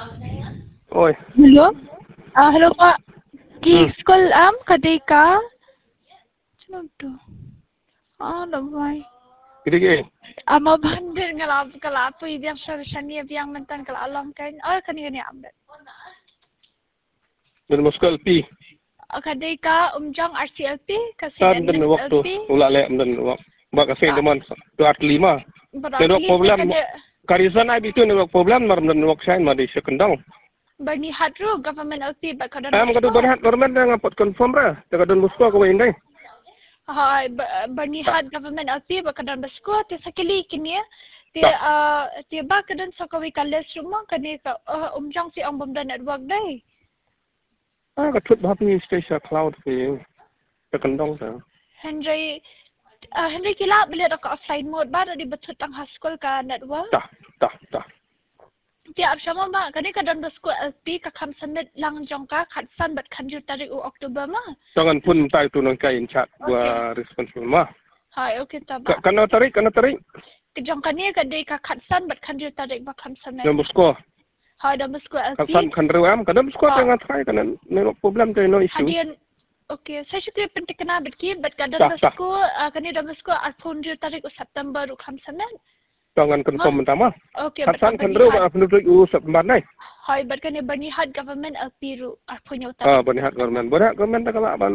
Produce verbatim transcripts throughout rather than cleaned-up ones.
Oi. Hello? Ah, hello Pak. Ki Hmm. school am kadika. Sino to? Ah, labay. Gede ge. Ama bandar ngalap kalap ibiang sa shani ibiang mentan kalalong kan. Oh, kani kani amdet. Dan muskal pi. Kadika umjang R C L P kasi Tan dan admin waktu L P. ulah le dan wak. Bak kasi teman tuat lima. Dan wak problem karisan ai bitu wak problem mar dan wak sain ma di sekendang. Bani hadru government L P ba kadan. Am kadu berhat government dah ngapot confirm ra. Tekadun muskal ko indai. Hai bani had government L P ba kadan basko te sakili kini te uh te ba kadan sakawi kales rumah kani ka umjang si ang bomda network dai. Ah katut bahap ni special cloud fi sekendang sa. Henry uh, Henry kila bila ka offline mode ba di betut ang haskol ka network. Tah, tah, tah. Tiap sama ba kani kadan basko L P ka kam sanit lang jongka khatsan bat kanju tarik u Oktober ma. Jangan pun tai tu nang kain chat gua responsible mah. Hai okey ta ba. Kana tarik, kana tarik. Kejong kani ka dei ka khatsan bat kanju tarik ba kam sanit. Dan muskal. Hai dah basko L P. Kasan kan rewam, kada muskal tengah try kana no problem tu no issue. Hadian okey, saya syukur penting kena berki bat kadan basko kani dah basko alpun ju tarik u September u kam sanit. Jangan confirm mentama. Okey, Kasan kan rewam penduduk u September nai. Hai bat kani bani had government L P ru alpun u tarik. Ah, bani had government. Bani had government tak kala ban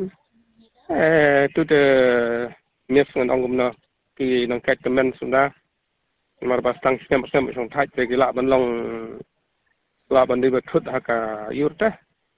eh tu de mes ngan ong gumna ki nang kat kemen sudah. Mar bastang sem sem song thai te gila ban long la ban di betut haka yurta.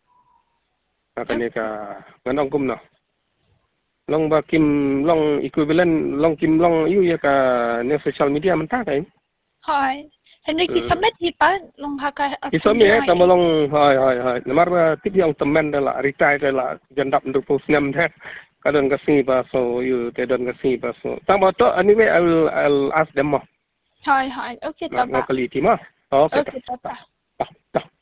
Haka ni ka ngan ong gumna. Long ba kim long equivalent long kim long yu ya ka ne social media mentah kai. Hai. Henry ki submit hi pa long haka. Ki submit ta long hai hai hai. Namar ba tip yang temen la retire la jandap untuk post nem the. Kadang kasi ba so you te don kasi ba so. Tama to anyway I'll I'll ask them. Hai hai. Okay ta ba. Ngakali ti ma. Okay. Okay ta ba. Ta ta.